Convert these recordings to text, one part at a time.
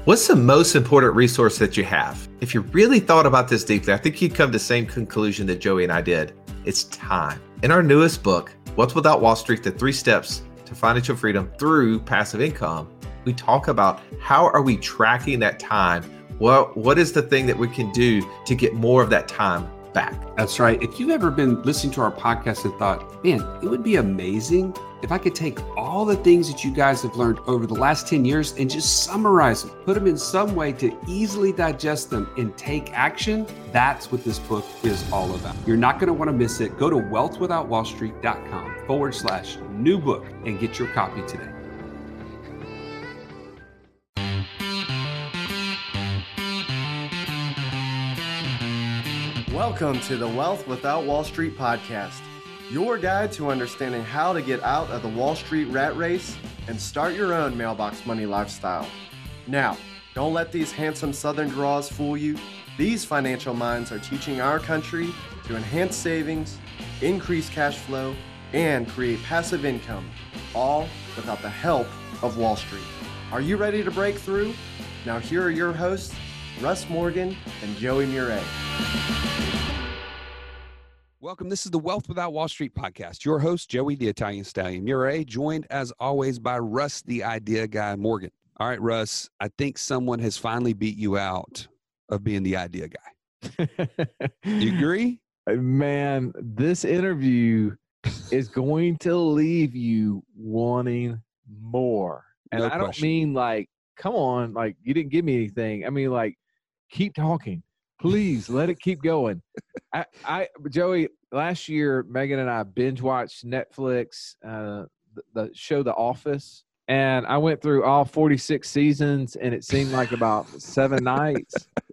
What's the most important resource that you have? If you really thought about this deeply, I think you'd come to the same conclusion that Joey and I did. It's time. In our newest book, Wealth Without Wall Street, The 3 Steps to Financial Freedom Through Passive Income, we talk about how are we tracking that time? What is the thing that we can do to get more of that time back? That's right. If you've ever been listening to our podcast and thought, man, it would be amazing if I could take all the things that you guys have learned over the last 10 years and just summarize them, put them in some way to easily digest them and take action, that's what this book is all about. You're not going to want to miss it. Go to wealthwithoutwallstreet.com/new book and get your copy today. Welcome to the Wealth Without Wall Street podcast, your guide to understanding how to get out of the Wall Street rat race and start your own mailbox money lifestyle. Now, don't let these handsome Southern draws fool you. These financial minds are teaching our country to enhance savings, increase cash flow, and create passive income, all without the help of Wall Street. Are you ready to break through? Now here are your hosts, Russ Morgan and Joey Murray. Welcome. This is the Wealth Without Wall Street podcast. Your host, Joey the Italian Stallion Murray, joined as always by Russ the Idea Guy Morgan. All right, Russ, I think someone has finally beat you out of being the idea guy. You agree? Man, this interview is going to leave you wanting more. And No I don't question. mean like, come on, like you didn't give me anything. I mean like, keep talking. Please let it keep going. Joey, last year, Megan and I binge watched Netflix, the show The Office, and I went through all 46 seasons, and it seemed like about 7 nights.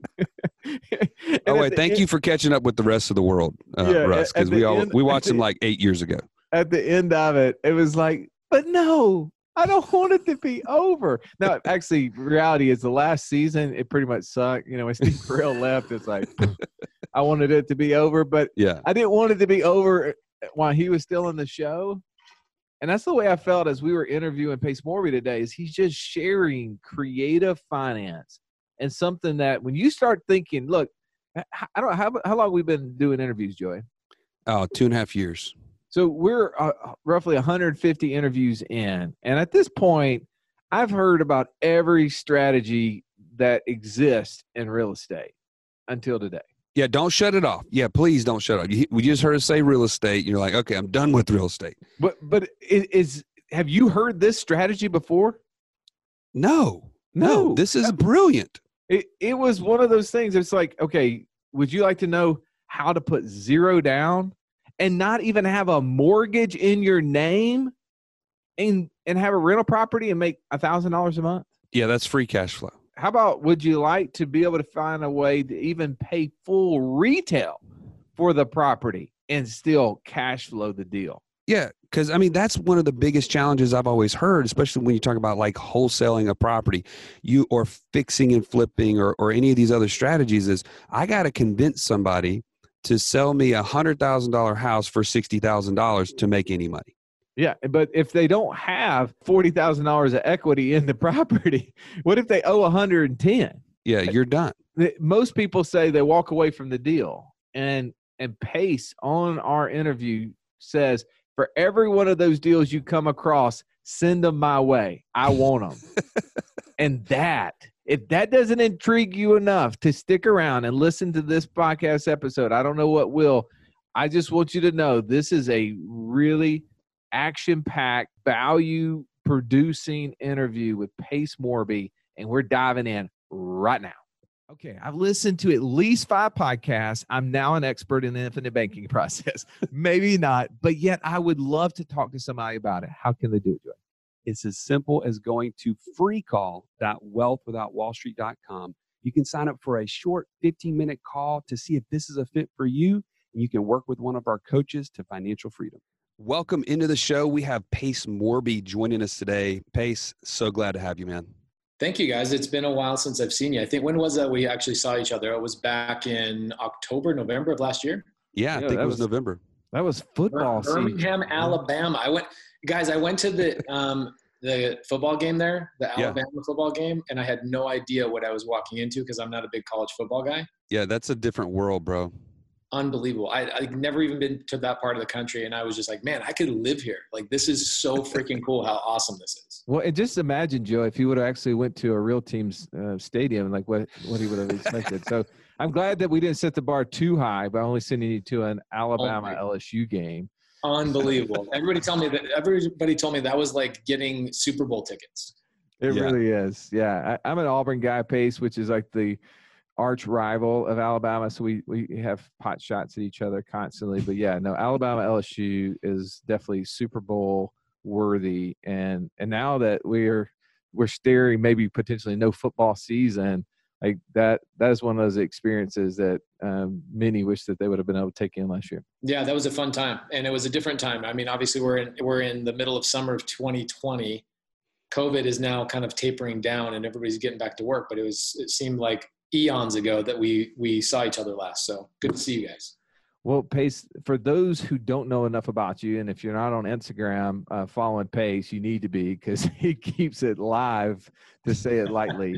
Oh, wait, thank you for catching up with the rest of the world, Russ, because we watched them like 8 years ago. At the end of it, it was like, but no, I don't want it to be over. No, actually, reality is the last season, it pretty much sucked. You know, when Steve Carell left, it's like, I wanted it to be over, but Yeah. I didn't want it to be over while he was still in the show. And that's the way I felt as we were interviewing Pace Morby today, is he's just sharing creative finance and something that when you start thinking, look, I don't know, how long we've been doing interviews, Joey? Oh, 2.5 years. So we're roughly 150 interviews in. And at this point, I've heard about every strategy that exists in real estate until today. Yeah, don't shut it off. Yeah, please don't shut it off. We just heard us say real estate. You're like, okay, I'm done with real estate. But have you heard this strategy before? No. No. This is brilliant. It was one of those things. It's like, okay, would you like to know how to put zero down and not even have a mortgage in your name and have a rental property and make $1,000 a month? Yeah, that's free cash flow. How about, would you like to be able to find a way to even pay full retail for the property and still cash flow the deal? Yeah, because, I mean, that's one of the biggest challenges I've always heard, especially when you talk about like wholesaling a property, or fixing and flipping or any of these other strategies, is I got to convince somebody to sell me a $100,000 house for $60,000 to make any money. Yeah, but if they don't have $40,000 of equity in the property, what if they owe 110? Yeah, you're done. Most people say they walk away from the deal, and Pace on our interview says, for every one of those deals you come across, send them my way. I want them. And if that doesn't intrigue you enough to stick around and listen to this podcast episode, I don't know what will. I just want you to know this is a really action-packed, value-producing interview with Pace Morby, and we're diving in right now. Okay, I've listened to at least 5 podcasts. I'm now an expert in the infinite banking process. Maybe not, but yet I would love to talk to somebody about it. How can they do it, Joey? It's as simple as going to freecall.wealthwithoutwallstreet.com. You can sign up for a short 15-minute call to see if this is a fit for you, and you can work with one of our coaches to financial freedom. Welcome into the show. We have Pace Morby joining us today. Pace, so glad to have you, man. Thank you, guys. It's been a while since I've seen you. I think, when was that we actually saw each other? It was back in October, November of last year. Yeah, I think it was November. That was football season. Birmingham, Alabama. I went to the the football game there, the Alabama football game, and I had no idea what I was walking into because I'm not a big college football guy. Yeah, that's a different world, bro. Unbelievable. I'd never even been to that part of the country, and I was just like, man, I could live here. Like, this is so freaking cool how awesome this is. Well, and just imagine, Joe, if he would have actually went to a real team's stadium, like what he would have expected. So I'm glad that we didn't set the bar too high by only sending you to an Alabama LSU game. Unbelievable. Everybody told me that was like getting Super Bowl tickets. It really is. Yeah. I'm an Auburn guy, Pace, which is like the arch rival of Alabama. So we have pot shots at each other constantly. But yeah, no, Alabama LSU is definitely Super Bowl worthy. And now that we're staring maybe potentially no football season, like that is one of those experiences that many wish that they would have been able to take in last year. Yeah, that was a fun time, and it was a different time. I mean, obviously we're in the middle of summer of 2020. COVID is now kind of tapering down, and everybody's getting back to work. But it seemed like eons ago that we saw each other last. So good to see you guys. Well, Pace, for those who don't know enough about you, and if you're not on Instagram following Pace, you need to be, because he keeps it live, to say it lightly.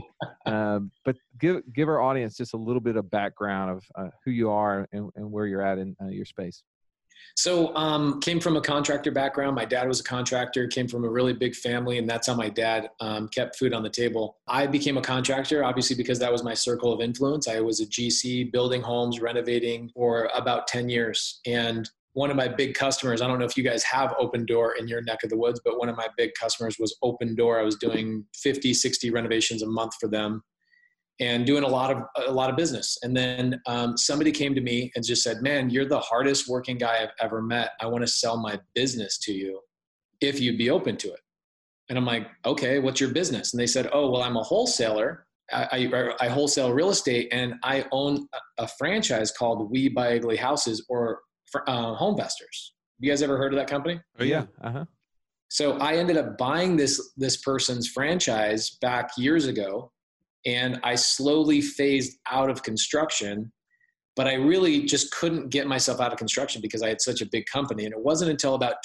But give our audience just a little bit of background of who you are and where you're at in your space. So came from a contractor background. My dad was a contractor, came from a really big family, and that's how my dad kept food on the table. I became a contractor, obviously, because that was my circle of influence. I was a GC, building homes, renovating for about 10 years. And one of my big customers, I don't know if you guys have Opendoor in your neck of the woods, but one of my big customers was Opendoor. I was doing 50, 60 renovations a month for them and doing a lot of business. And then somebody came to me and just said, man, you're the hardest working guy I've ever met. I want to sell my business to you if you'd be open to it. And I'm like, okay, what's your business? And they said, oh, well, I'm a wholesaler. I wholesale real estate, and I own a franchise called We Buy Ugly Houses, or Homevestors. You guys ever heard of that company? Oh yeah. Uh-huh. So I ended up buying this person's franchise back years ago. And I slowly phased out of construction, but I really just couldn't get myself out of construction because I had such a big company. And it wasn't until about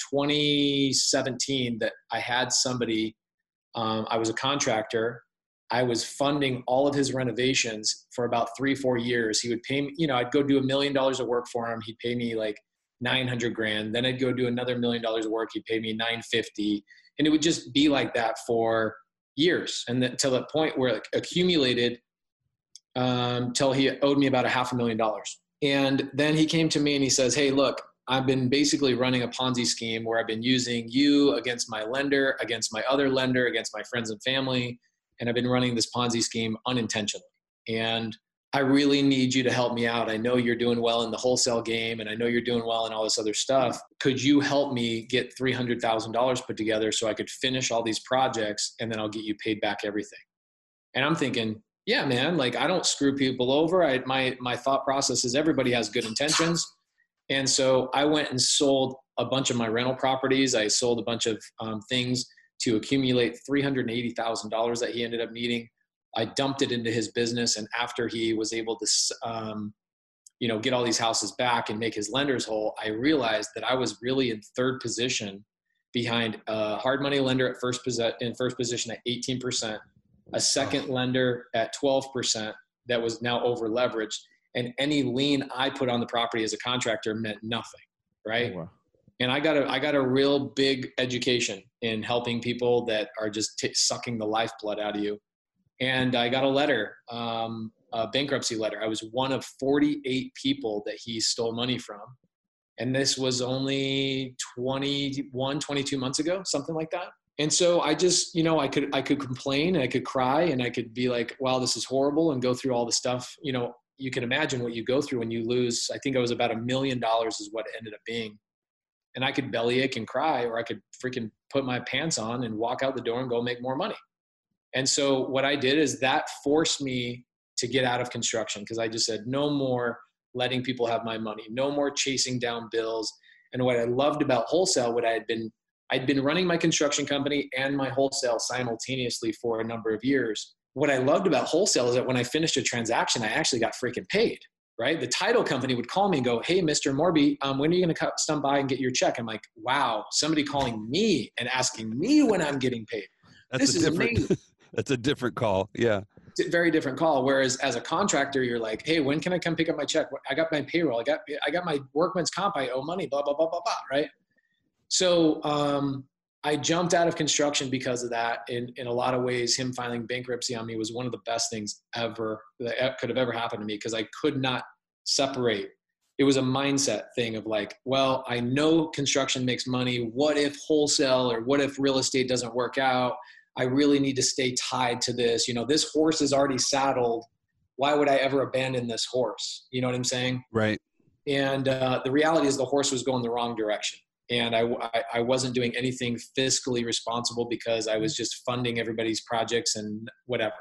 2017 that I had somebody, I was a contractor. I was funding all of his renovations for about 3-4 years. He would pay me, I'd go do $1 million of work for him. He'd pay me like $900,000. Then I'd go do another $1 million of work. He'd pay me $950,000. And it would just be like that for years, and then till the point where it accumulated till he owed me about $500,000. And then he came to me and he says, hey, look, I've been basically running a Ponzi scheme where I've been using you against my lender, against my other lender, against my friends and family, and I've been running this Ponzi scheme unintentionally. And I really need you to help me out. I know you're doing well in the wholesale game, and I know you're doing well in all this other stuff. Could you help me get $300,000 put together so I could finish all these projects, and then I'll get you paid back everything? And I'm thinking, yeah, man, like I don't screw people over. My thought process is everybody has good intentions. And so I went and sold a bunch of my rental properties. I sold a bunch of things to accumulate $380,000 that he ended up needing. I dumped it into his business. And after he was able to, get all these houses back and make his lenders whole, I realized that I was really in third position behind a hard money lender in first position at 18%, a second lender at 12% that was now over leveraged. And any lien I put on the property as a contractor meant nothing. Right. Oh, wow. And I got a real big education in helping people that are just sucking the lifeblood out of you. And I got a letter, a bankruptcy letter. I was one of 48 people that he stole money from. And this was only 22 months ago, something like that. And so I just, I could complain, and I could cry, and I could be like, wow, this is horrible, and go through all the stuff. You can imagine what you go through when you lose. I think it was about $1 million is what it ended up being. And I could bellyache and cry, or I could freaking put my pants on and walk out the door and go make more money. And so what I did is that forced me to get out of construction, because I just said, no more letting people have my money, no more chasing down bills. And what I loved about wholesale, I'd been running my construction company and my wholesale simultaneously for a number of years. What I loved about wholesale is that when I finished a transaction, I actually got freaking paid, right? The title company would call me and go, hey, Mr. Morby, when are you going to stop by and get your check? I'm like, wow, somebody calling me and asking me when I'm getting paid. This is amazing. That's a different call. Yeah. It's a very different call. Whereas as a contractor, you're like, hey, when can I come pick up my check? I got my payroll. I got my workman's comp. I owe money, blah, blah, blah, blah, blah, right? So I jumped out of construction because of that. In a lot of ways, him filing bankruptcy on me was one of the best things ever that could have ever happened to me, because I could not separate. It was a mindset thing of like, well, I know construction makes money. What if wholesale, or what if real estate doesn't work out? I really need to stay tied to this. You know, this horse is already saddled. Why would I ever abandon this horse? You know what I'm saying? Right. And the reality is the horse was going the wrong direction. And I wasn't doing anything fiscally responsible because I was just funding everybody's projects and whatever.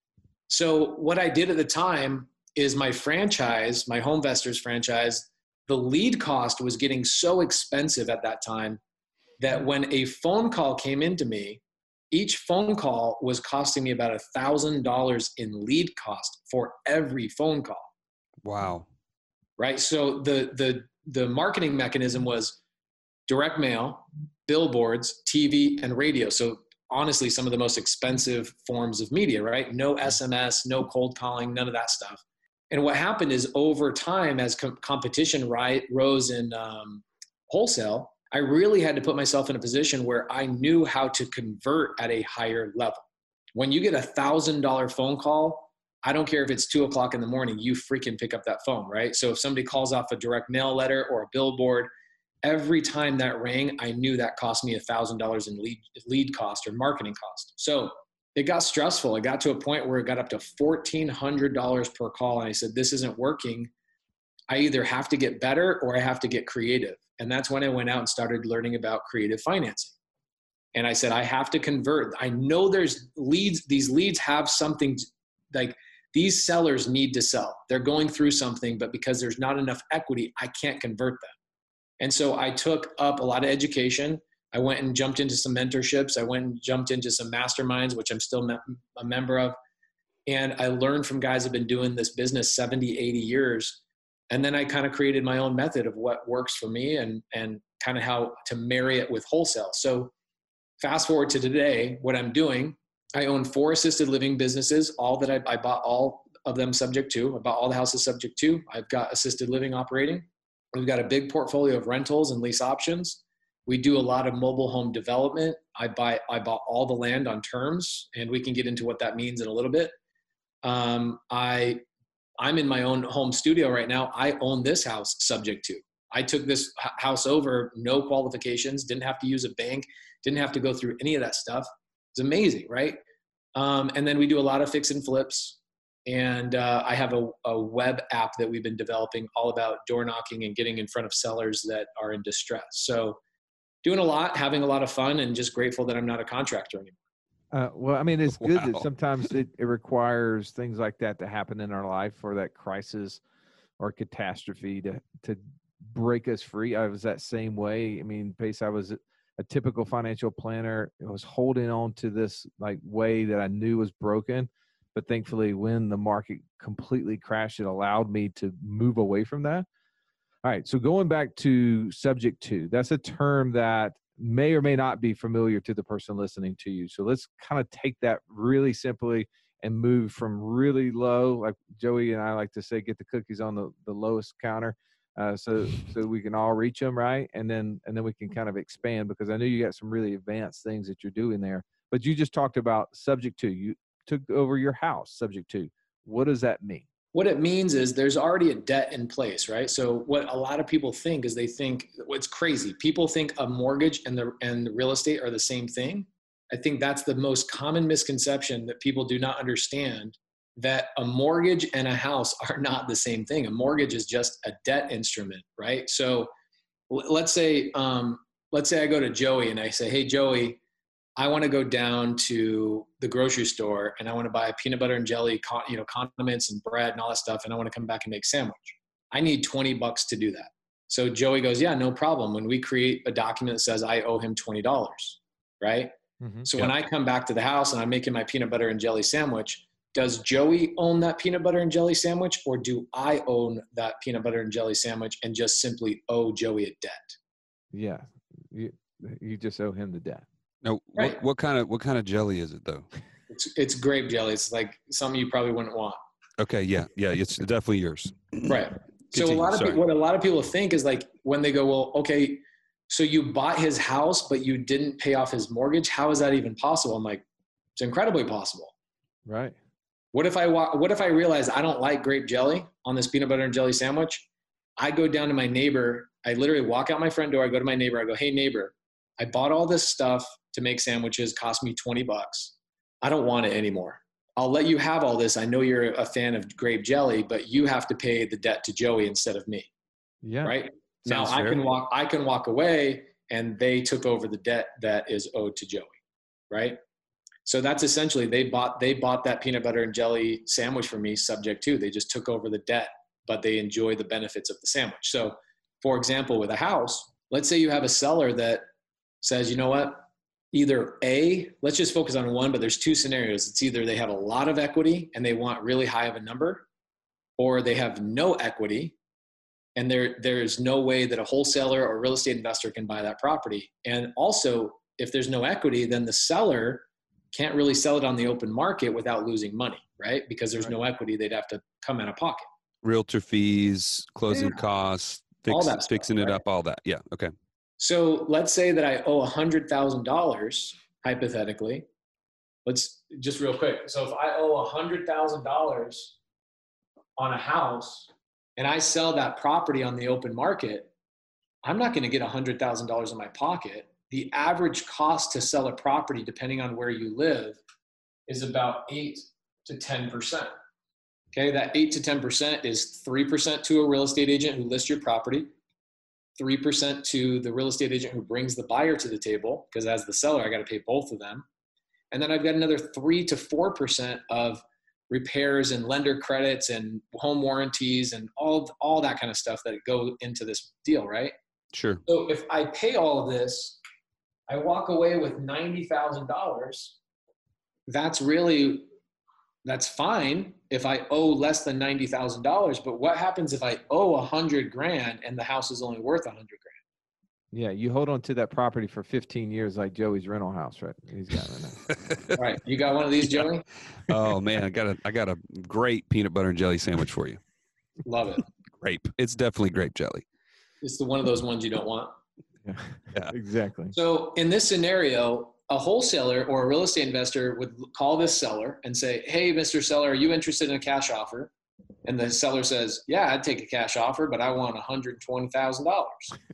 So what I did at the time is my franchise, my HomeVestors franchise, the lead cost was getting so expensive at that time that when a phone call came into me, each phone call was costing me about $1,000 in lead cost for every phone call. Wow. Right. So the marketing mechanism was direct mail, billboards, TV, and radio. So honestly, some of the most expensive forms of media, right? No SMS, no cold calling, none of that stuff. And what happened is over time, as competition rose in wholesale, I really had to put myself in a position where I knew how to convert at a higher level. When you get $1,000 phone call, I don't care if it's 2:00 in the morning, you freaking pick up that phone, right? So if somebody calls off a direct mail letter or a billboard, every time that rang, I knew that cost me $1,000 in lead cost or marketing cost. So it got stressful. It got to a point where it got up to $1,400 per call. And I said, this isn't working. I either have to get better or I have to get creative. And that's when I went out and started learning about creative financing. And I said, I have to convert. I know there's leads. These leads have something like these sellers need to sell. They're going through something, but because there's not enough equity, I can't convert them. And so I took up a lot of education. I went and jumped into some mentorships. I went and jumped into some masterminds, which I'm still a member of. And I learned from guys who have been doing this business 70, 80 years. And then I kind of created my own method of what works for me and kind of how to marry it with wholesale. So fast forward to today, what I'm doing, I own 4 assisted living businesses, all that I bought all of them subject to. I bought all the houses subject to. I've got assisted living operating. We've got a big portfolio of rentals and lease options. We do a lot of mobile home development. I bought all the land on terms, and we can get into what that means in a little bit. I'm in my own home studio right now. I own this house subject to. I took this house over, no qualifications, didn't have to use a bank, didn't have to go through any of that stuff. It's amazing, right? And then we do a lot of fix and flips. And I have a web app that we've been developing all about door knocking and getting in front of sellers that are in distress. So doing a lot, having a lot of fun, and just grateful that I'm not a contractor anymore. Well, I mean, it's good that sometimes it requires things like that to happen in our life, or that crisis or catastrophe to break us free. I was that same way. I mean, Pace, I was a typical financial planner. I was holding on to this like way that I knew was broken. But thankfully, when the market completely crashed, it allowed me to move away from that. All right. So going back to subject to, that's a term that may or may not be familiar to the person listening to you. So let's kind of take that really simply and move from really low, like Joey and I like to say, get the cookies on the lowest counter, so we can all reach them, right? And then we can kind of expand, because I know you got some really advanced things that you're doing there. But you just talked about subject to. You took over your house subject to. What does that mean? What it means is there's already a debt in place, right? So what a lot of people think is they think, what's crazy, people think a mortgage and the real estate are the same thing. I think that's the most common misconception, that people do not understand that a mortgage and a house are not the same thing. A mortgage is just a debt instrument, right? So let's say I go to Joey and I say, hey, Joey, I want to go down to the grocery store and I want to buy peanut butter and jelly, condiments and bread and all that stuff. And I want to come back and make a sandwich. I need $20 to do that. So Joey goes, yeah, no problem. When we create a document that says I owe him $20, right? Mm-hmm. So when I come back to the house and I'm making my peanut butter and jelly sandwich, does Joey own that peanut butter and jelly sandwich, or do I own that peanut butter and jelly sandwich and just simply owe Joey a debt? Yeah. You just owe him the debt. No, Right. what kind of jelly is it though? It's grape jelly. It's like something you probably wouldn't want. Okay, yeah, it's definitely yours. Right. So Continue, what a lot of people think is like when they go, well, okay, so you bought his house, but you didn't pay off his mortgage. How is that even possible? I'm like, it's incredibly possible. Right. What if I realize I don't like grape jelly on this peanut butter and jelly sandwich? I go down to my neighbor. I literally walk out my front door. I go to my neighbor. I go, hey neighbor, I bought all this stuff to make sandwiches, cost me $20. I don't want it anymore. I'll let you have all this. I know you're a fan of grape jelly, but you have to pay the debt to Joey instead of me. Yeah. Right. Sounds Now fair. I can walk away and they took over the debt that is owed to Joey. Right. So that's essentially, they bought that peanut butter and jelly sandwich for me subject to, they just took over the debt, but they enjoy the benefits of the sandwich. So for example, with a house, let's say you have a seller that says, you know what, either A, let's just focus on one, but there's two scenarios. It's either they have a lot of equity and they want really high of a number, or they have no equity and there's no way that a wholesaler or real estate investor can buy that property. And also, if there's no equity, then the seller can't really sell it on the open market without losing money, right? Because there's no equity, they'd have to come out of pocket. Realtor fees, closing costs, All that stuff, fixing it right? up, all that. Yeah, okay. So let's say that I owe $100,000, hypothetically. Let's just real quick. So if I owe $100,000 on a house and I sell that property on the open market, I'm not going to get $100,000 in my pocket. The average cost to sell a property, depending on where you live, is about 8 to 10%. Okay, that 8 to 10% is 3% to a real estate agent who lists your property, 3% to the real estate agent who brings the buyer to the table, because as the seller, I got to pay both of them. And then I've got another 3 to 4% of repairs and lender credits and home warranties and all that kind of stuff that go into this deal, right? Sure. So if I pay all of this, I walk away with $90,000. That's fine if I owe less than $90,000. But what happens if I owe $100,000 and the house is only worth $100,000? Yeah. You hold on to that property for 15 years, like Joey's rental house, right? He's got right now. All right, you got one of these, Joey? Oh man, I got a great peanut butter and jelly sandwich for you. Love it. Grape. It's definitely grape jelly. It's one of those ones you don't want. Yeah. Exactly. So in this scenario, a wholesaler or a real estate investor would call this seller and say, hey, Mr. Seller, are you interested in a cash offer? And the seller says, yeah, I'd take a cash offer, but I want $120,000.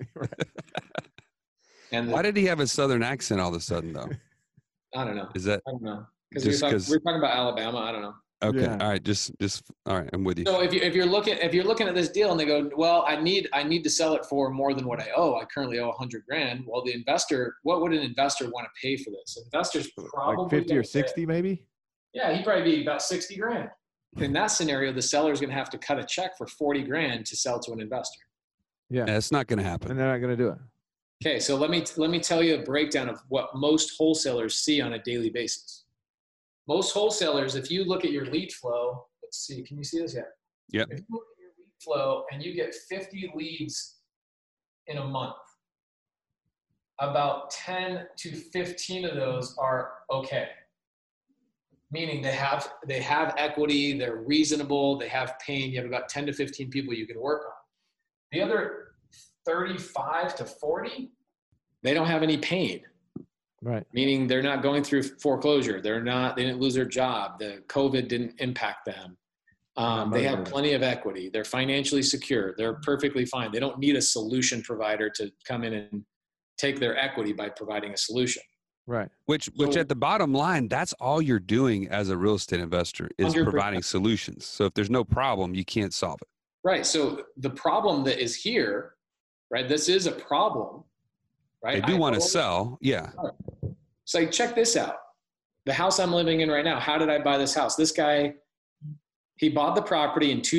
And Why did he have a southern accent all of a sudden though? I don't know. Is that I don't know. Just Because we're talking about Alabama. I don't know. okay? Yeah. All right, just all right. I'm with you. So if you're looking at this deal and they go, well, I need to sell it for more than what I owe. I currently owe $100,000. Well, the investor, what would an investor want to pay for this? Investors probably Like 50 or gonna say- 60 maybe? Yeah, he'd probably be about $60,000. In that scenario, the seller is going to have to cut a check for $40,000 to sell to an investor. Yeah. Yeah, it's not going to And happen. they're not going to do it. Okay, so let me tell you a breakdown of what most wholesalers see on a daily basis. Most wholesalers, if you look at your lead flow, let's see, can you see this yet? Yep. If you look at your lead flow and you get 50 leads in a month, about 10 to 15 of those are okay. Meaning they have equity, they're reasonable, they have pain. You have about 10 to 15 people you can work on. The other 35 to 40, they don't have any pain. Right. Meaning they're not going through foreclosure. They didn't lose their job. The COVID didn't impact them. They have plenty of equity. They're financially secure. They're perfectly fine. They don't need a solution provider to come in and take their equity by providing a solution. Right. Which So- at the bottom line, that's all you're doing as a real estate investor is 100%. providing solutions. So if there's no problem, you can't solve it. Right. So the problem that is here, right? This is a problem, right? They do want to own- sell. Yeah. It's like, check this out. The house I'm living in right now, how did I buy this house? This guy, he bought the property in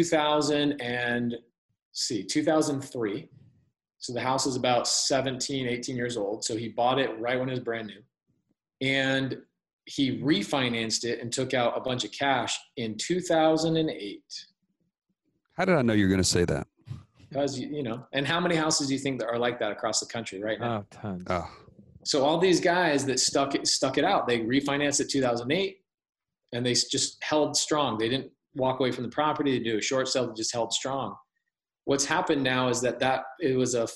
2003. So the house is about 17, 18 years old. So he bought it right when it was brand new. And he refinanced it and took out a bunch of cash in 2008. How did I know you were going to say that? Because, and how many houses do you think that are like that across the country right now? Oh, tons. Oh, So all these guys that stuck it out, they refinanced it 2008 and they just held strong. They didn't walk away from the property to do a short sale, they just held strong. What's happened now is that it was a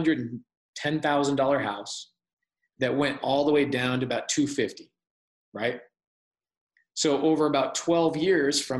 $410,000 house that went all the way down to about $250,000, right? So over about 12 years from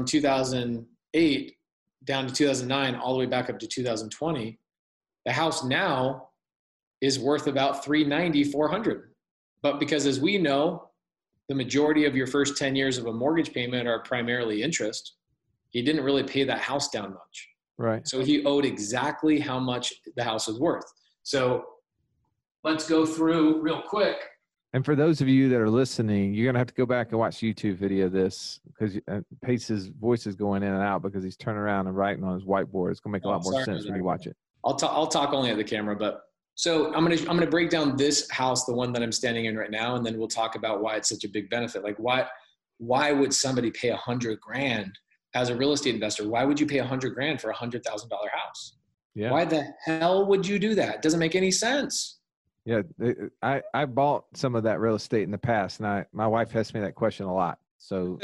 2008 down to 2009, all the way back up to 2020, the house now is worth about $390,000, $400,000. But because, as we know, the majority of your first 10 years of a mortgage payment are primarily interest, he didn't really pay that house down much. Right. So he owed exactly how much the house was worth. So let's go through real quick. And for those of you that are listening, you're going to have to go back and watch YouTube video of this, because Pace's voice is going in and out because he's turning around and writing on his whiteboard. It's going to make a lot more sense when you watch it. I'll talk only at the camera, but so I'm gonna break down this house, the one that I'm standing in right now, and then we'll talk about why it's such a big benefit. Like why would somebody pay $100,000 as a real estate investor? Why would you pay $100,000 for a $100,000 house? Yeah. Why the hell would you do that? It doesn't make any sense. Yeah. I bought some of that real estate in the past, and my wife asked me that question a lot. So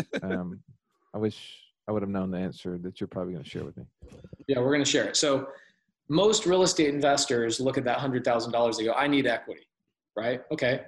I wish I would have known the answer that you're probably going to share with me. Yeah, we're going to share it. So most real estate investors look at that $100,000. They go, I need equity, right? Okay.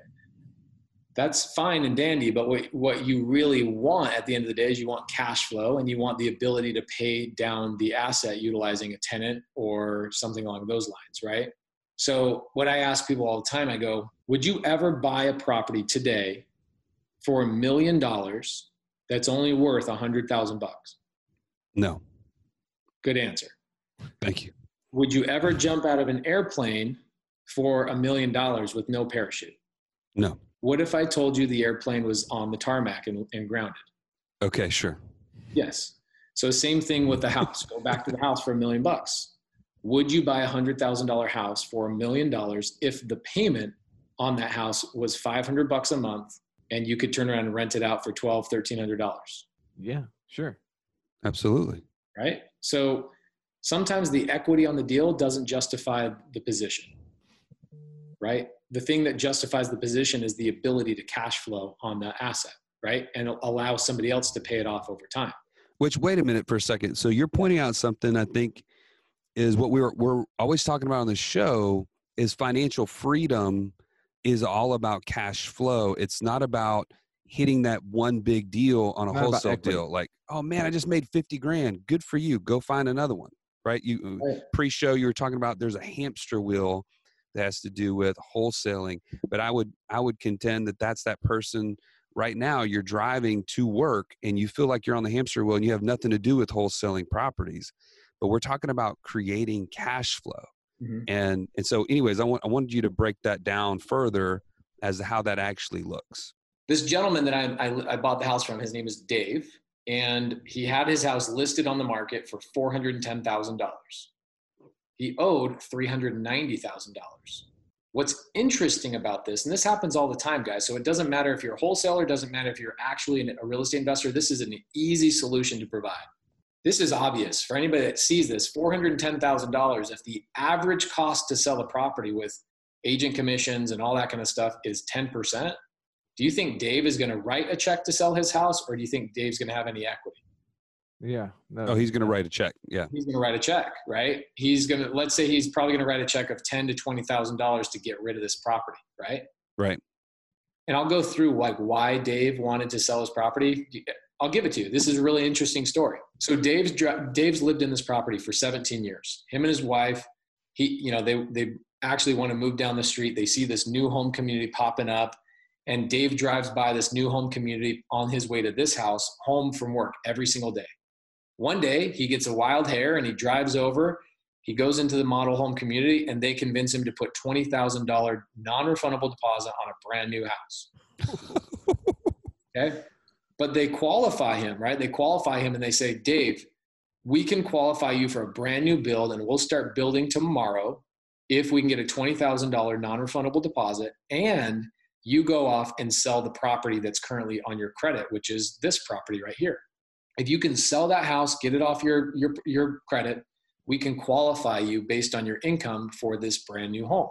That's fine and dandy, but what you really want at the end of the day is you want cash flow, and you want the ability to pay down the asset utilizing a tenant or something along those lines, right? So what I ask people all the time, I go, would you ever buy a property today for $1 million that's only worth $100,000? no. Good answer. Thank you. Would you ever jump out of an airplane for $1 million with no parachute? No. What if I told you the airplane was on the tarmac and grounded? Okay, sure. Yes. So same thing with the house. Go back to the house for $1 million. Would you buy a $100,000 house for $1 million if the payment on that house was $500 a month and you could turn around and rent it out for $1,200, $1,300? Yeah, sure. Absolutely. Right? So sometimes the equity on the deal doesn't justify the position, right? The thing that justifies the position is the ability to cash flow on the asset, right? And allow somebody else to pay it off over time. Which, wait a minute for a second. So you're pointing out something I think is what we're always talking about on the show is financial freedom is all about cash flow. It's not about hitting that one big deal on a wholesale deal. Like, oh man, I just made 50 grand. Good for you. Go find another one. Right. Pre-show, you were talking about there's a hamster wheel that has to do with wholesaling, but I would contend that that's that person right now. You're driving to work and you feel like you're on the hamster wheel and you have nothing to do with wholesaling properties, but we're talking about creating cash flow. Mm-hmm. And so anyways, I wanted you to break that down further as to how that actually looks. This gentleman that I bought the house from, his name is Dave, and he had his house listed on the market for $410,000. He owed $390,000. What's interesting about this, and this happens all the time, guys, so it doesn't matter if you're a wholesaler, doesn't matter if you're actually a real estate investor, this is an easy solution to provide. This is obvious for anybody that sees this. $410,000, if the average cost to sell a property with agent commissions and all that kind of stuff is 10%, do you think Dave is going to write a check to sell his house, or do you think Dave's going to have any equity? Yeah. No, oh, he's going to write a check. Yeah. He's going to write a check, right? He's going to, let's say he's probably going to write a check of $10,000 to $20,000 to get rid of this property, right? Right. And I'll go through like why Dave wanted to sell his property. I'll give it to you. This is a really interesting story. So Dave's lived in this property for 17 years. Him and his wife, they actually want to move down the street. They see this new home community popping up. And Dave drives by this new home community on his way to this house, home from work every single day. One day, he gets a wild hair and he drives over. He goes into the model home community and they convince him to put $20,000 non-refundable deposit on a brand new house. Okay? But they qualify him, right? They qualify him and they say, Dave, we can qualify you for a brand new build and we'll start building tomorrow if we can get a $20,000 non-refundable deposit and you go off and sell the property that's currently on your credit, which is this property right here. If you can sell that house, get it off your credit, we can qualify you based on your income for this brand new home.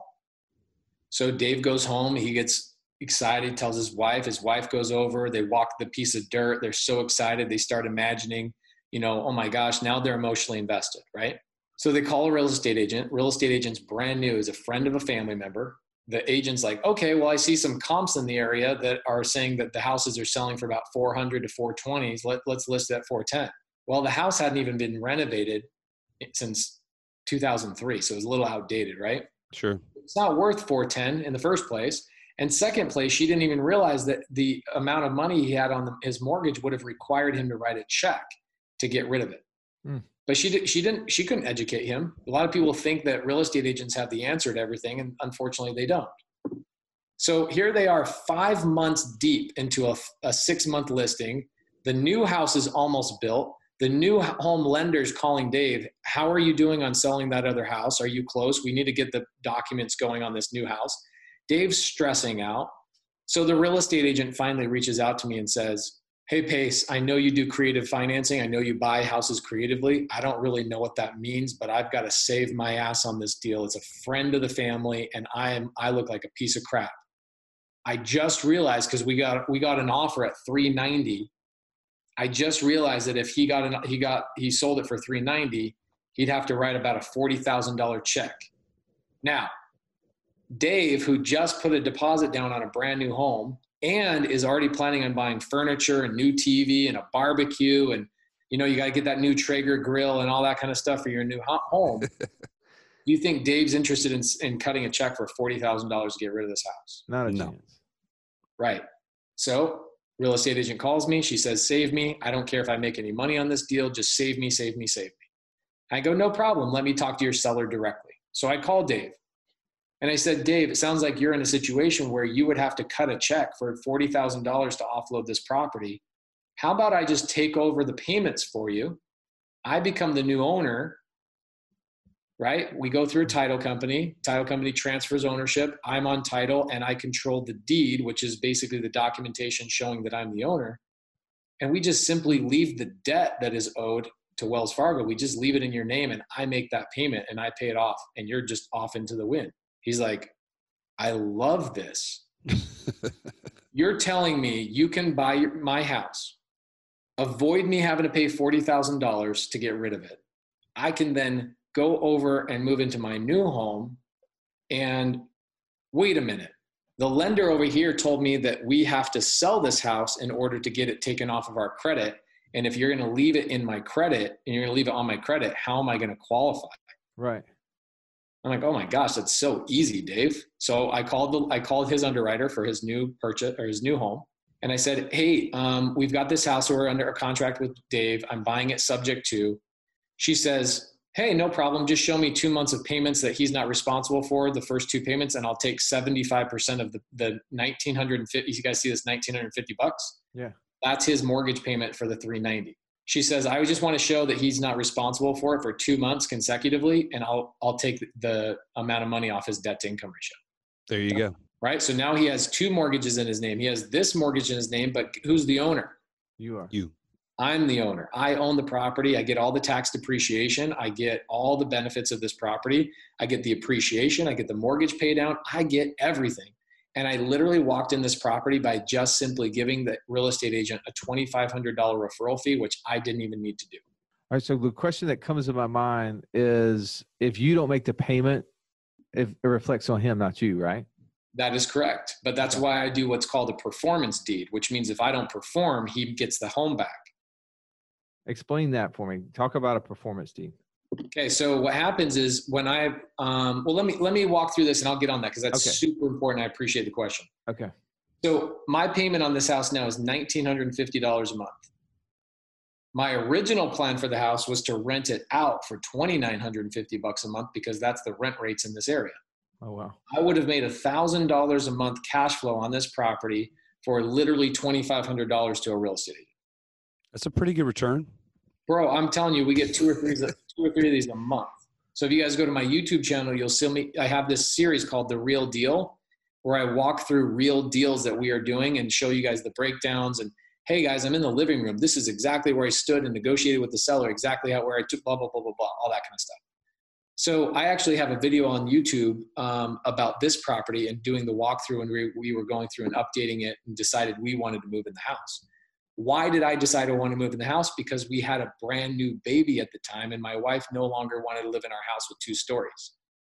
So Dave goes home, he gets excited, tells his wife goes over, they walk the piece of dirt. They're so excited. They start imagining, oh my gosh, now they're emotionally invested, right? So they call a real estate agent. Real estate agent's brand new, is a friend of a family member. The agent's like, okay, well, I see some comps in the area that are saying that the houses are selling for about 400 to 420s. Let's list it at 410. Well, the house hadn't even been renovated since 2003. So it was a little outdated, right? Sure. It's not worth 410 in the first place. And second place, she didn't even realize that the amount of money he had on his mortgage would have required him to write a check to get rid of it. But she couldn't educate him. A lot of people think that real estate agents have the answer to everything, and unfortunately they don't. So here they are 5 months deep into a 6-month listing. The new house is almost built. The new home lender's calling Dave. How are you doing on selling that other house? Are you close? We need to get the documents going on this new house. Dave's stressing out. So the real estate agent finally reaches out to me and says, hey, Pace, I know you do creative financing. I know you buy houses creatively. I don't really know what that means, but I've got to save my ass on this deal. It's a friend of the family, and I look like a piece of crap. I just realized, because we got an offer at $390. I just realized that if he sold it for $390, he'd have to write about a $40,000 check. Now, Dave, who just put a deposit down on a brand new home and is already planning on buying furniture and new TV and a barbecue, and you got to get that new Traeger grill and all that kind of stuff for your new home. You think Dave's interested in cutting a check for $40,000 to get rid of this house? Not a chance. Right. So real estate agent calls me. She says, save me. I don't care if I make any money on this deal. Just save me, save me, save me. I go, no problem. Let me talk to your seller directly. So I called Dave. And I said, Dave, it sounds like you're in a situation where you would have to cut a check for $40,000 to offload this property. How about I just take over the payments for you? I become the new owner, right? We go through a title company. Title company transfers ownership. I'm on title, and I control the deed, which is basically the documentation showing that I'm the owner. And we just simply leave the debt that is owed to Wells Fargo. We just leave it in your name, and I make that payment, and I pay it off, and you're just off into the wind. He's like, I love this. You're telling me you can buy my house, avoid me having to pay $40,000 to get rid of it. I can then go over and move into my new home. And wait a minute. The lender over here told me that we have to sell this house in order to get it taken off of our credit. And if you're going to leave it in my credit and you're going to leave it on my credit, how am I going to qualify? Right. I'm like, oh my gosh, that's so easy, Dave. So I called his underwriter for his new purchase or his new home. And I said, hey, we've got this house. We're under a contract with Dave. I'm buying it subject to. She says, hey, no problem. Just show me 2 months of payments that he's not responsible for, the first 2 payments, and I'll take 75% of the $1,950. You guys see this $1,950? Yeah. That's his mortgage payment for the $390. She says, I just want to show that he's not responsible for it for 2 months consecutively, and I'll take the amount of money off his debt to income ratio. There you go. Right? So now he has 2 mortgages in his name. He has this mortgage in his name, but who's the owner? You are. You. I'm the owner. I own the property. I get all the tax depreciation. I get all the benefits of this property. I get the appreciation. I get the mortgage pay down. I get everything. And I literally walked in this property by just simply giving the real estate agent a $2,500 referral fee, which I didn't even need to do. All right. So the question that comes to my mind is, if you don't make the payment, if it reflects on him, not you, right? That is correct. But that's why I do what's called a performance deed, which means if I don't perform, he gets the home back. Explain that for me. Talk about a performance deed. Okay, so what happens is when let me walk through this and I'll get on that because that's super important. I appreciate the question. Okay. So my payment on this house now is $1,950 a month. My original plan for the house was to rent it out for $2,950 a month because that's the rent rates in this area. Oh, wow. I would have made $1,000 a month cash flow on this property for literally $2,500 to a real estate agent. That's a pretty good return. Bro, I'm telling you, we get two or three of these a month. So if you guys go to my YouTube channel, you'll see me. I have this series called The Real Deal. where I walk through real deals that we are doing and show you guys the breakdowns. And hey guys, I'm in the living room. This is exactly where I stood and negotiated with the seller, exactly where I took blah, blah, blah, blah, blah, all that kind of stuff. So I actually have a video on YouTube about this property and doing the walkthrough, and we were going through and updating it and decided we wanted to move in the house. Why did I decide I want to move in the house? Because we had a brand new baby at the time, and my wife no longer wanted to live in our house with 2 stories.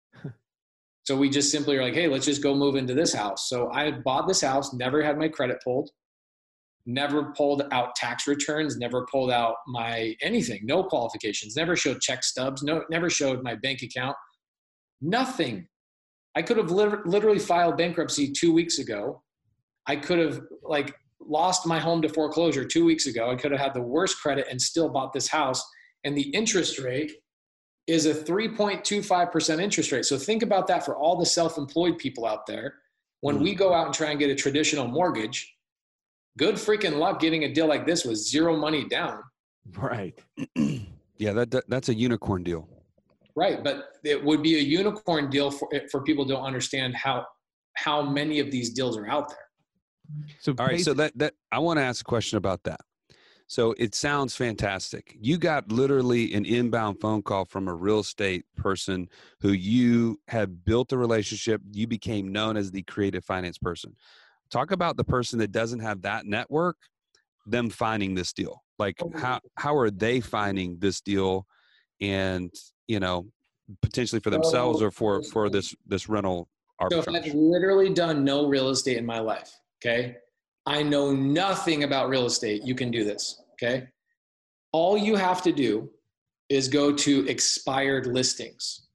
So we just simply were like, hey, let's just go move into this house. So I had bought this house, never had my credit pulled, never pulled out tax returns, never pulled out my anything, no qualifications, never showed check stubs, never showed my bank account, nothing. I could have literally filed bankruptcy 2 weeks ago. I could have lost my home to foreclosure 2 weeks ago. I could have had the worst credit and still bought this house. And the interest rate is a 3.25% interest rate. So think about that for all the self-employed people out there. When we go out and try and get a traditional mortgage, good freaking luck getting a deal like this with 0 money down. Right. Yeah, that's a unicorn deal. Right, but it would be a unicorn deal for people to understand how many of these deals are out there. So all right, so that I want to ask a question about that. So it sounds fantastic. You got literally an inbound phone call from a real estate person who you have built a relationship. You became known as the creative finance person. Talk about the person that doesn't have that network, them finding this deal. Like how are they finding this deal, and potentially for themselves or for this rental arbitrage? So I've literally done no real estate in my life. Okay. I know nothing about real estate. You can do this. Okay. All you have to do is go to expired listings.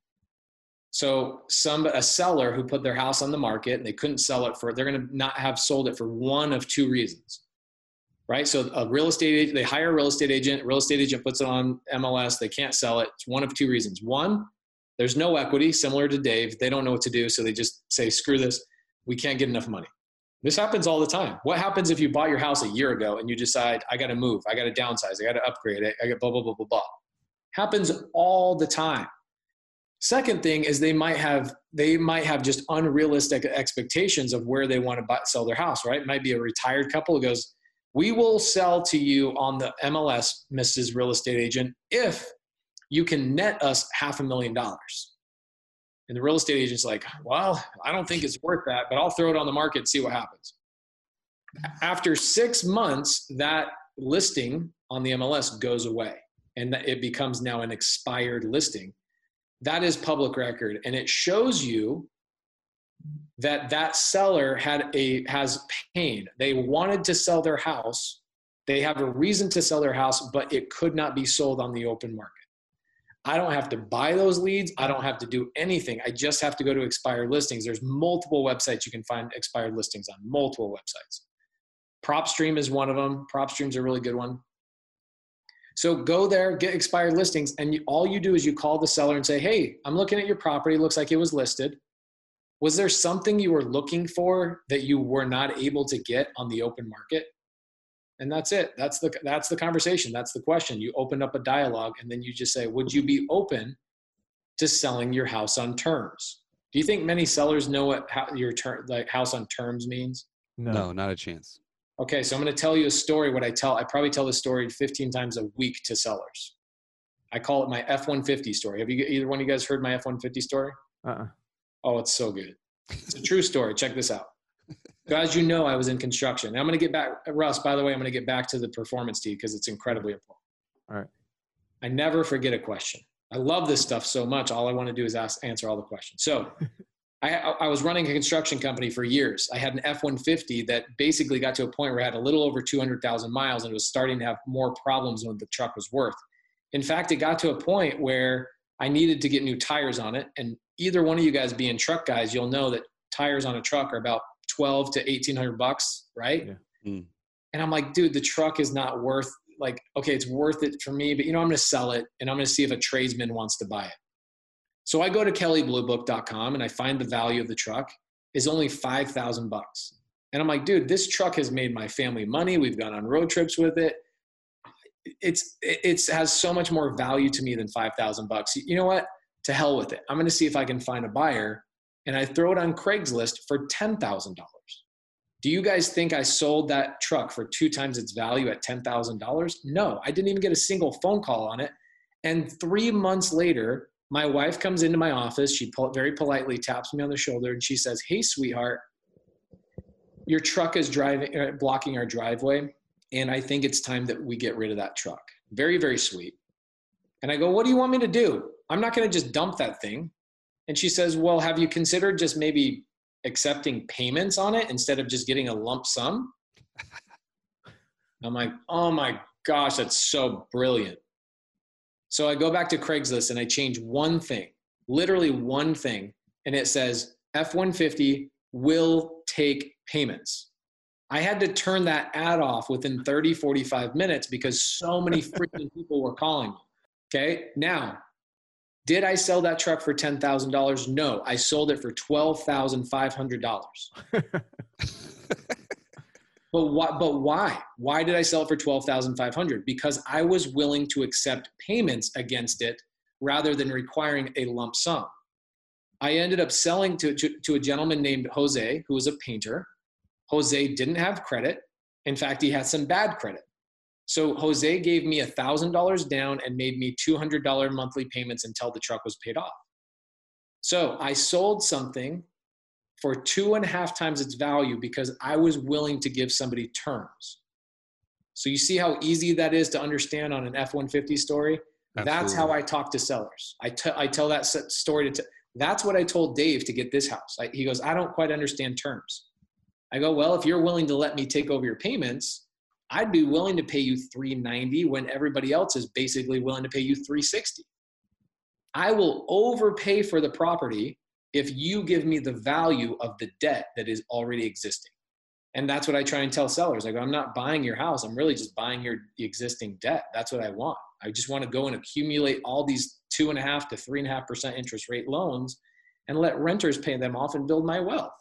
So a seller who put their house on the market and they couldn't sell it they're going to not have sold it for one of 2 reasons, right? So a real estate agent, they hire a real estate agent puts it on MLS. They can't sell it. It's one of 2 reasons. One, there's no equity, similar to Dave. They don't know what to do. So they just say, screw this. We can't get enough money. This happens all the time. What happens if you bought your house a year ago and you decide, I got to move, I got to downsize, I got to upgrade it, I got blah, blah, blah, blah, blah. Happens all the time. Second thing is they might have just unrealistic expectations of where they want to sell their house, right? It might be a retired couple who goes, we will sell to you on the MLS, Mrs. Real Estate Agent, if you can net us $500,000. And the real estate agent's like, well, I don't think it's worth that, but I'll throw it on the market and see what happens. After 6 months, that listing on the MLS goes away and it becomes now an expired listing. That is public record. And it shows you that seller has pain. They wanted to sell their house. They have a reason to sell their house, but it could not be sold on the open market. I don't have to buy those leads. I don't have to do anything. I just have to go to expired listings. There's multiple websites you can find expired listings on, multiple websites. PropStream is one of them. PropStream's a really good one. So go there, get expired listings, and all you do is you call the seller and say, hey, I'm looking at your property. It looks like it was listed. Was there something you were looking for that you were not able to get on the open market? And that's it. That's the conversation. That's the question. You open up a dialogue and then you just say, would you be open to selling your house on terms? Do you think many sellers know what house on terms means? No, not a chance. Okay. So I'm going to tell you a story. I probably tell this story 15 times a week to sellers. I call it my F-150 story. Have either one of you guys heard my F-150 story? Oh, it's so good. It's a true story. Check this out. So as you know, I was in construction. I'm going to get back, Russ, by the way, I'm going to get back to the performance tee because it's incredibly important. All right. I never forget a question. I love this stuff so much. All I want to do is answer all the questions. So I was running a construction company for years. I had an F-150 that basically got to a point where I had a little over 200,000 miles and it was starting to have more problems than the truck was worth. In fact, it got to a point where I needed to get new tires on it. And either one of you guys being truck guys, you'll know that tires on a truck are about $1,200 to $1,800, right? Yeah. Mm. And I'm like, dude, the truck is not worth, okay, it's worth it for me, but I'm going to sell it and I'm going to see if a tradesman wants to buy it. So I go to kellybluebook.com and I find the value of the truck is only $5,000. And I'm like, dude, this truck has made my family money. We've gone on road trips with it. It has so much more value to me than $5,000. You know what? To hell with it. I'm going to see if I can find a buyer. and I throw it on Craigslist for $10,000. Do you guys think I sold that truck for 2 times its value at $10,000? No, I didn't even get a single phone call on it. And 3 months later, my wife comes into my office. She very politely taps me on the shoulder and she says, "Hey, sweetheart, your truck is blocking our driveway. And I think it's time that we get rid of that truck." Very, very sweet. And I go, "What do you want me to do? I'm not going to just dump that thing." And she says, "Well, have you considered just maybe accepting payments on it instead of just getting a lump sum?" I'm like, "Oh my gosh, that's so brilliant." So I go back to Craigslist and I change one thing, literally one thing. And it says F-150 will take payments. I had to turn that ad off within 30, 45 minutes because so many freaking people were calling me. Okay. Now, did I sell that truck for $10,000? No, I sold it for $12,500. But why? Why did I sell it for $12,500? Because I was willing to accept payments against it rather than requiring a lump sum. I ended up selling to a gentleman named Jose, who was a painter. Jose didn't have credit. In fact, he had some bad credit. So Jose gave me $1,000 down and made me $200 monthly payments until the truck was paid off. So I sold something for 2.5 times its value because I was willing to give somebody terms. So you see how easy that is to understand on an F-150 story? Absolutely. That's how I talk to sellers. I tell that story that's what I told Dave to get this house. He goes, "I don't quite understand terms." I go, "Well, if you're willing to let me take over your payments, I'd be willing to pay you $390 when everybody else is basically willing to pay you $360. I will overpay for the property if you give me the value of the debt that is already existing." And that's what I try and tell sellers. I go, "I'm not buying your house. I'm really just buying your existing debt. That's what I want. I just want to go and accumulate all these 2.5% to 3.5% interest rate loans and let renters pay them off and build my wealth."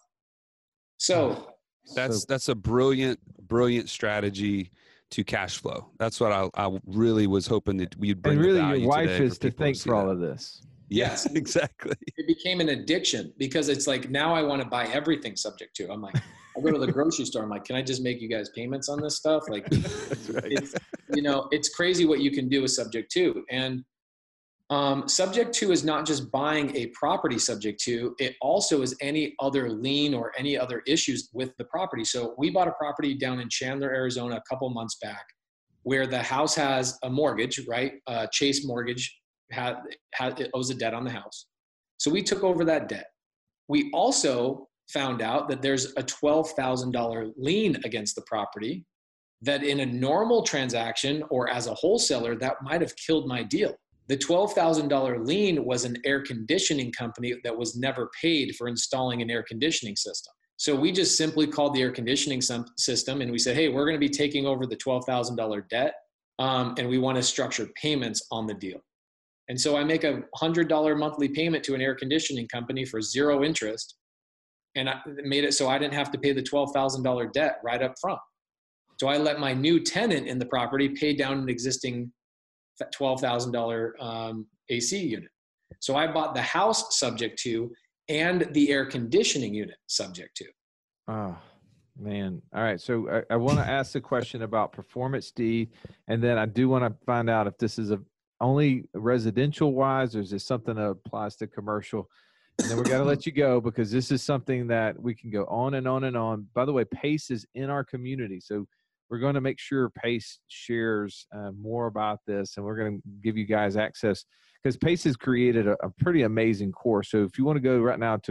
So that's a brilliant strategy to cash flow. That's what I really was hoping that we'd bring. And really, the value your wife today is to thank for all of this. Yes, exactly. It became an addiction because it's like, now I want to buy everything subject to. I'm like, I go to the grocery store. I'm like, "Can I just make you guys payments on this stuff?" Like, That's right. It's crazy what you can do with subject to. And subject to is not just buying a property subject to, it also is any other lien or any other issues with the property. So we bought a property down in Chandler, Arizona, a couple months back where the house has a mortgage, right? Chase Mortgage it owes a debt on the house. So we took over that debt. We also found out that there's a $12,000 lien against the property that in a normal transaction or as a wholesaler, that might have killed my deal. The $12,000 lien was an air conditioning company that was never paid for installing an air conditioning system. So we just simply called the air conditioning system and we said, "Hey, we're going to be taking over the $12,000 debt and we want to structure payments on the deal." And so I make a $100 monthly payment to an air conditioning company for 0 interest. And I made it so I didn't have to pay the $12,000 debt right up front. So I let my new tenant in the property pay down an existing $12,000 AC unit. So I bought the house subject to and the air conditioning unit subject to. Oh, man. All right. So I want to ask the question about performance deed. And then I do want to find out if this is only residential wise, or is this something that applies to commercial? And then we got to let you go because this is something that we can go on and on and on. By the way, PACE is in our community. So we're going to make sure PACE shares more about this, and we're going to give you guys access because PACE has created a pretty amazing course. So if you want to go right now to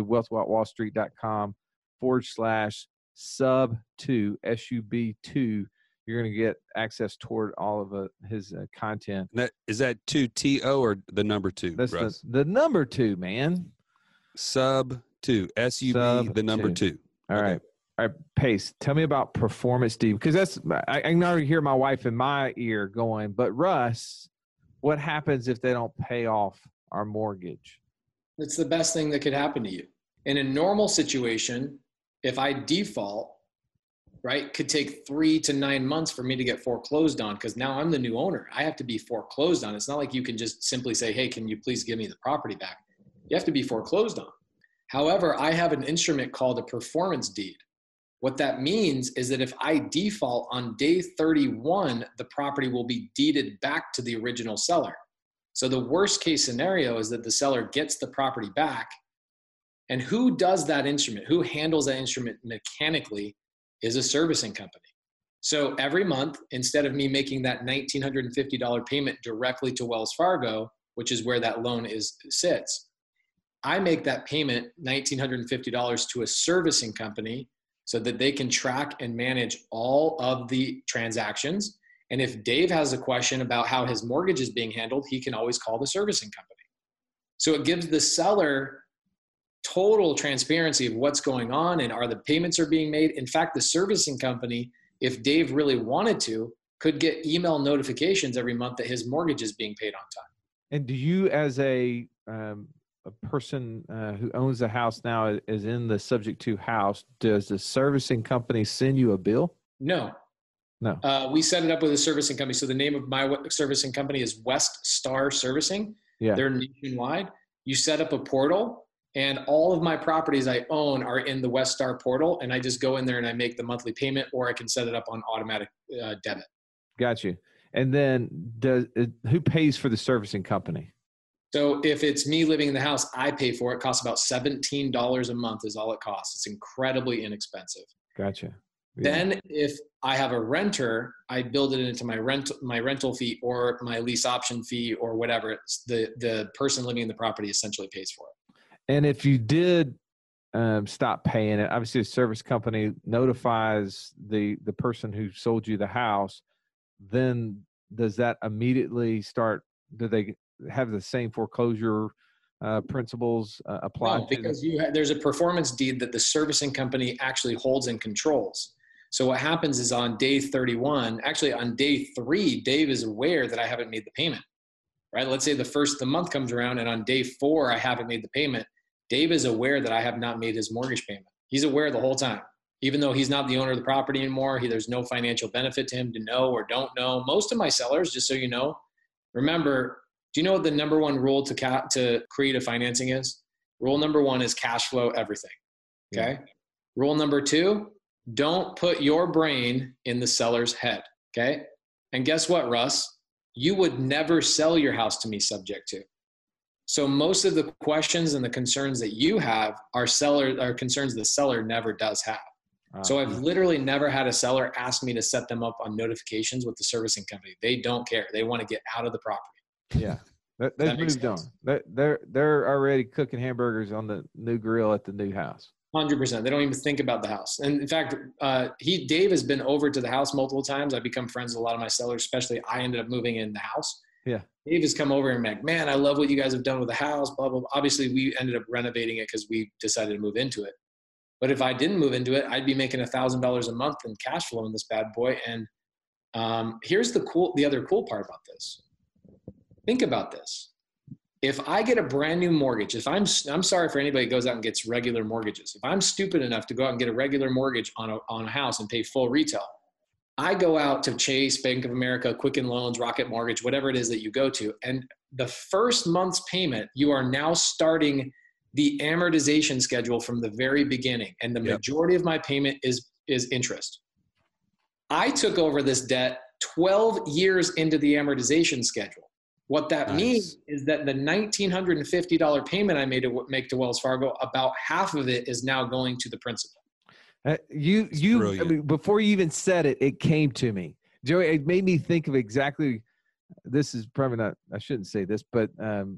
wealthwithoutwallstreet.com/sub2, SUB2, you're going to get access toward all of his content. Is that 2TO or the number 2? That's the number 2, man. Sub2, SUB, the number 2. All right. All right, Pace, tell me about performance deed, because I can already hear my wife in my ear going, "But Russ, what happens if they don't pay off our mortgage?" It's the best thing that could happen to you. In a normal situation, if I default, right, could take 3 to 9 months for me to get foreclosed on because now I'm the new owner. I have to be foreclosed on. It's not like you can just simply say, "Hey, can you please give me the property back?" You have to be foreclosed on. However, I have an instrument called a performance deed. What that means is that if I default on day 31, the property will be deeded back to the original seller. So the worst case scenario is that the seller gets the property back. And who does that instrument? Who handles that instrument mechanically is a servicing company. So every month, instead of me making that $1,950 payment directly to Wells Fargo, which is where that loan sits, I make that payment, $1,950, to a servicing company so that they can track and manage all of the transactions. And if Dave has a question about how his mortgage is being handled, he can always call the servicing company. So it gives the seller total transparency of what's going on and are the payments are being made. In fact, the servicing company, if Dave really wanted to, could get email notifications every month that his mortgage is being paid on time. And do you, as a person who owns the house now, is in the subject to house, does the servicing company send you a bill? No. We set it up with a servicing company. So the name of my servicing company is West Star Servicing. Yeah. They're nationwide. You set up a portal, and all of my properties I own are in the West Star portal, and I just go in there and I make the monthly payment, or I can set it up on automatic debit. Got you. And then who pays for the servicing company? So if it's me living in the house, I pay for it. It costs about $17 a month is all it costs. It's incredibly inexpensive. Gotcha. Yeah. Then if I have a renter, I build it into my rental fee or my lease option fee or whatever. The person living in the property essentially pays for it. And if you did stop paying it, obviously the service company notifies the person who sold you the house. Then does that immediately start? Do they have the same foreclosure principles apply? No, because there's a performance deed that the servicing company actually holds and controls. So what happens is on day 31, actually on day 3, Dave is aware that I haven't made the payment, right? Let's say the month comes around and on day 4, I haven't made the payment. Dave is aware that I have not made his mortgage payment. He's aware the whole time, even though he's not the owner of the property anymore. There's no financial benefit to him to know or don't know. Most of my sellers, just so you know, remember, do you know what the number one rule to create a financing is? Rule number 1 is cash flow everything, okay? Yeah. Rule number 2, don't put your brain in the seller's head, okay? And guess what, Russ? You would never sell your house to me subject to. So most of the questions and the concerns that you have are concerns the seller never does have. So I've literally never had a seller ask me to set them up on notifications with the servicing company. They don't care. They want to get out of the property. Yeah. They've moved on. They're already cooking hamburgers on the new grill at the new house. 100%. They don't even think about the house. And in fact, Dave has been over to the house multiple times. I've become friends with a lot of my sellers, especially I ended up moving in the house. Yeah. Dave has come over and been like, man, I love what you guys have done with the house, blah, blah, blah. Obviously, we ended up renovating it because we decided to move into it. But if I didn't move into it, I'd be making $1,000 a month in cash flow in this bad boy. And here's the other cool part about this. Think about this. If I get a brand new mortgage, I'm sorry for anybody who goes out and gets regular mortgages. If I'm stupid enough to go out and get a regular mortgage on a house and pay full retail, I go out to Chase, Bank of America, Quicken Loans, Rocket Mortgage, whatever it is that you go to. And the first month's payment, you are now starting the amortization schedule from the very beginning. And the majority of my payment is interest. I took over this debt 12 years into the amortization schedule. What that means is that the $1,950 payment I make to Wells Fargo, about half of it is now going to the principal. I mean, before you even said it, it came to me. Joey, it made me think of exactly, this is probably not, I shouldn't say this, but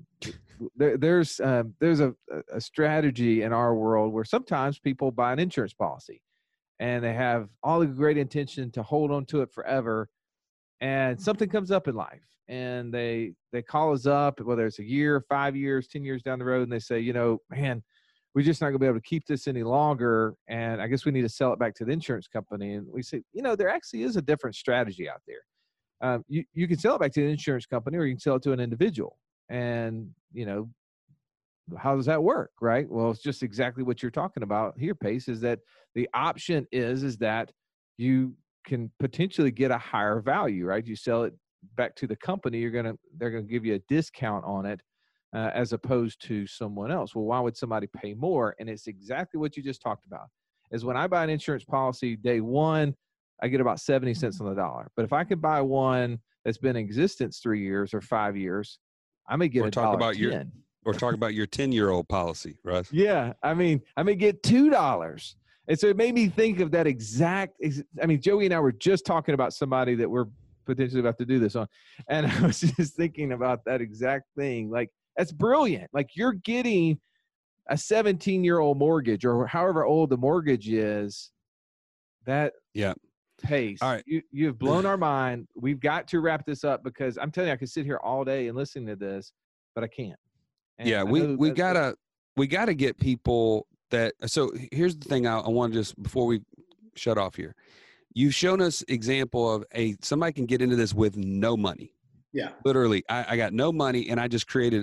there's a strategy in our world where sometimes people buy an insurance policy and they have all the great intention to hold on to it forever. And something comes up in life and they call us up, whether it's a year, 5 years, 10 years down the road, and they say, man, we're just not gonna be able to keep this any longer. And I guess we need to sell it back to the insurance company. And we say, there actually is a different strategy out there. You can sell it back to the insurance company or you can sell it to an individual. And, how does that work, right? Well, it's just exactly what you're talking about here, Pace, is that the option is that you can potentially get a higher value, right? You sell it back to the company, they're gonna give you a discount on it. as opposed to someone else. Well, why would somebody pay more? And it's exactly what you just talked about. Is when I buy an insurance policy day one, I get about 70 cents on the dollar. But if I could buy one that's been in existence 3 years or 5 years, I may get $1.10. Or talk about your 10-year-old policy, Russ. Yeah. I may get $2. And so it made me think of that Joey and I were just talking about somebody that we're potentially about to do this on. And I was just thinking about that exact thing. Like, that's brilliant. Like, you're getting a 17-year-old mortgage or however old the mortgage is. That pace. All right. You've blown our mind. We've got to wrap this up because I'm telling you, I could sit here all day and listen to this, but I can't. And we gotta get people that. So here's the thing. I want to just, before we shut off here, you've shown us example of somebody can get into this with no money. Yeah. Literally, I got no money and I just created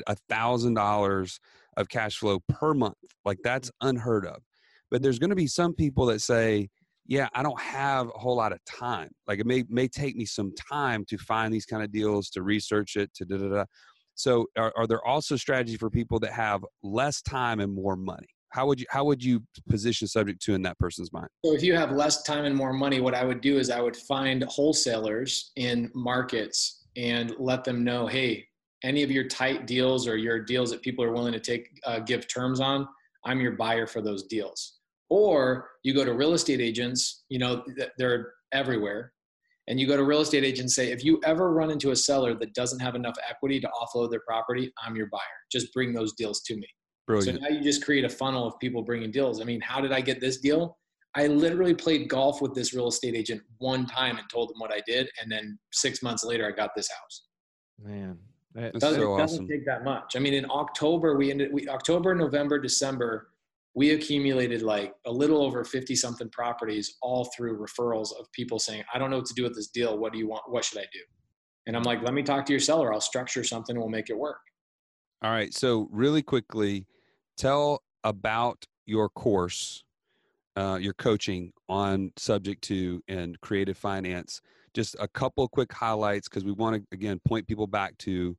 $1,000 of cash flow per month. Like, that's unheard of. But there's going to be some people that say, yeah, I don't have a whole lot of time. Like, it may take me some time to find these kind of deals, to research it, to da-da-da. So are there also strategies for people that have less time and more money? How would you position subject to in that person's mind? So if you have less time and more money, what I would do is I would find wholesalers in markets and let them know, hey, any of your tight deals or your deals that people are willing to give terms on, I'm your buyer for those deals. Or you go to real estate agents, they're everywhere. And you go to real estate agents and say, if you ever run into a seller that doesn't have enough equity to offload their property, I'm your buyer. Just bring those deals to me. Brilliant. So now you just create a funnel of people bringing deals. How did I get this deal? I literally played golf with this real estate agent one time and told him what I did. And then 6 months later, I got this house. Man, that's so awesome. It doesn't take that much. In October, October, November, December, we accumulated like a little over 50 something properties, all through referrals of people saying, I don't know what to do with this deal. What do you want? What should I do? And I'm like, let me talk to your seller. I'll structure something. We'll make it work. All right. So really quickly, tell about your course, your coaching on subject to and creative finance. Just a couple of quick highlights, because we want to, again, point people back to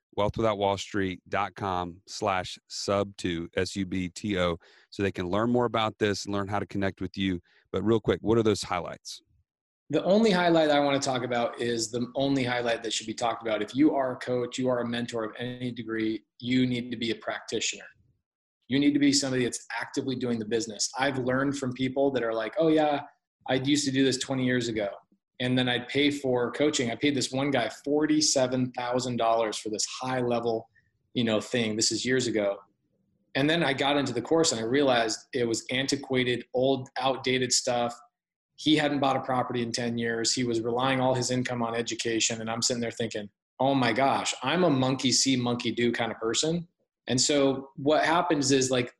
wealthwithoutwallstreet.com/subto, SUBTO, so they can learn more about this and learn how to connect with you. But real quick, what are those highlights? The only highlight I want to talk about is the only highlight that should be talked about. If you are a coach, you are a mentor of any degree, you need to be a practitioner. You need to be somebody that's actively doing the business. I've learned from people that are like, oh yeah, I used to do this 20 years ago. And then I'd pay for coaching. I paid this one guy $47,000 for this high level, thing. This is years ago. And then I got into the course and I realized it was antiquated, old, outdated stuff. He hadn't bought a property in 10 years. He was relying all his income on education. And I'm sitting there thinking, oh my gosh, I'm a monkey see, monkey do kind of person. And so what happens is, like,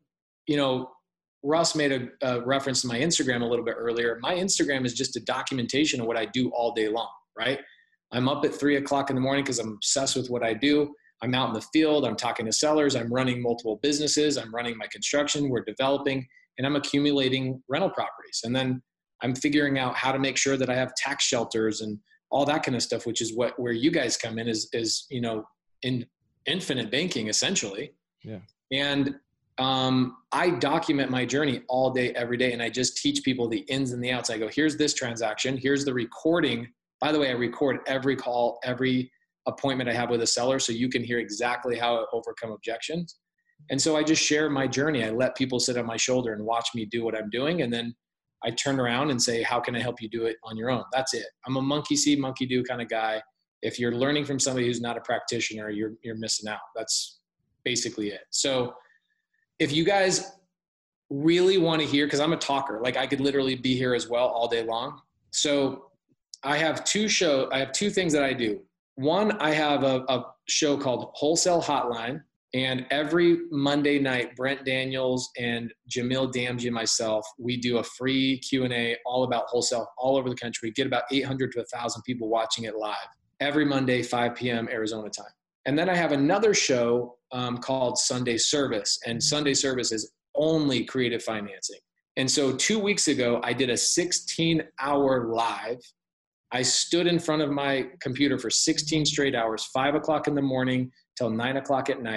Russ made a reference to my Instagram a little bit earlier. My Instagram is just a documentation of what I do all day long, right? I'm up at 3 o'clock in the morning because I'm obsessed with what I do. I'm out in the field. I'm talking to sellers. I'm running multiple businesses. I'm running my construction. We're developing, and I'm accumulating rental properties. And then I'm figuring out how to make sure that I have tax shelters and all that kind of stuff, which is where you guys come in is in infinite banking, essentially. Yeah. And I document my journey all day, every day. And I just teach people the ins and the outs. I go, here's this transaction. Here's the recording. By the way, I record every call, every appointment I have with a seller, so you can hear exactly how I overcome objections. And so I just share my journey. I let people sit on my shoulder and watch me do what I'm doing. And then I turn around and say, how can I help you do it on your own? That's it. I'm a monkey see, monkey do kind of guy. If you're learning from somebody who's not a practitioner, you're missing out. That's basically it. So if you guys really want to hear, because I'm a talker, like I could literally be here as well all day long. So I have two things that I do. One, I have a show called Wholesale Hotline. And every Monday night, Brent Daniels and Jamil Damji and myself, we do a free Q&A all about wholesale all over the country. We get about 800 to 1,000 people watching it live every Monday, 5 p.m. Arizona time. And then I have another show called Sunday Service. And Sunday Service is only creative financing. And so 2 weeks ago, I did a 16-hour live. I stood in front of my computer for 16 straight hours, 5 o'clock in the morning till 9 o'clock at night.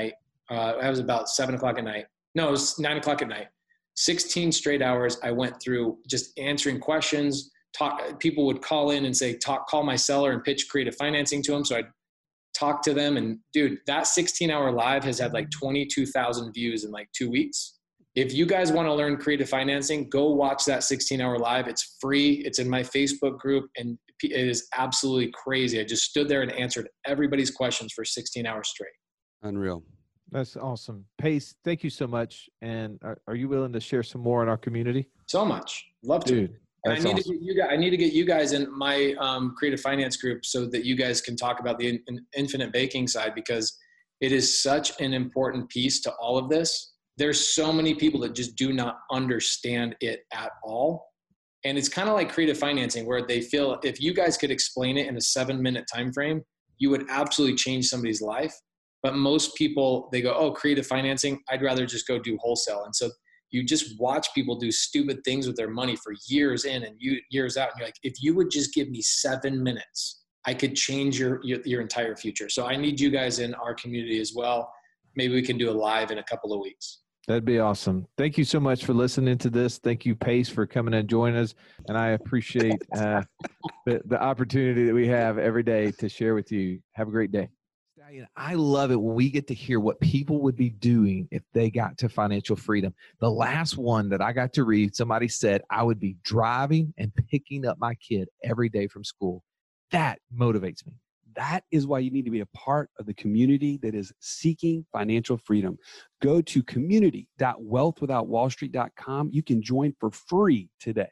It was about 7 o'clock at night. No, it was 9 o'clock at night. 16 straight hours I went through just answering questions. People would call in and say, call my seller and pitch creative financing to them. So I'd talk to them. And dude, that 16-hour live has had like 22,000 views in like 2 weeks. If you guys want to learn creative financing, go watch that 16-hour live. It's free. It's in my Facebook group, and it is absolutely crazy. I just stood there and answered everybody's questions for 16 hours straight. Unreal. That's awesome. Pace, thank you so much. And are you willing to share some more in our community? So much. Love to. Dude, and I need to get you guys in my creative finance group so that you guys can talk about the infinite baking side, because it is such an important piece to all of this. There's so many people that just do not understand it at all. And it's kind of like creative financing, where they feel if you guys could explain it in a 7-minute time frame, you would absolutely change somebody's life. But most people, they go, oh, creative financing, I'd rather just go do wholesale. And so you just watch people do stupid things with their money for years in and years out. And you're like, if you would just give me 7 minutes, I could change your entire future. So I need you guys in our community as well. Maybe we can do a live in a couple of weeks. That'd be awesome. Thank you so much for listening to this. Thank you, Pace, for coming and joining us. And I appreciate the opportunity that we have every day to share with you. Have a great day. I love it when we get to hear what people would be doing if they got to financial freedom. The last one that I got to read, somebody said, I would be driving and picking up my kid every day from school. That motivates me. That is why you need to be a part of the community that is seeking financial freedom. Go to community.wealthwithoutwallstreet.com. You can join for free today.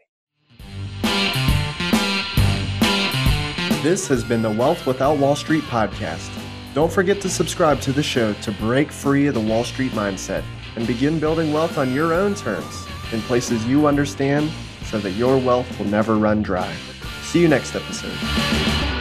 This has been the Wealth Without Wall Street podcast. Don't forget to subscribe to the show to break free of the Wall Street mindset and begin building wealth on your own terms in places you understand so that your wealth will never run dry. See you next episode.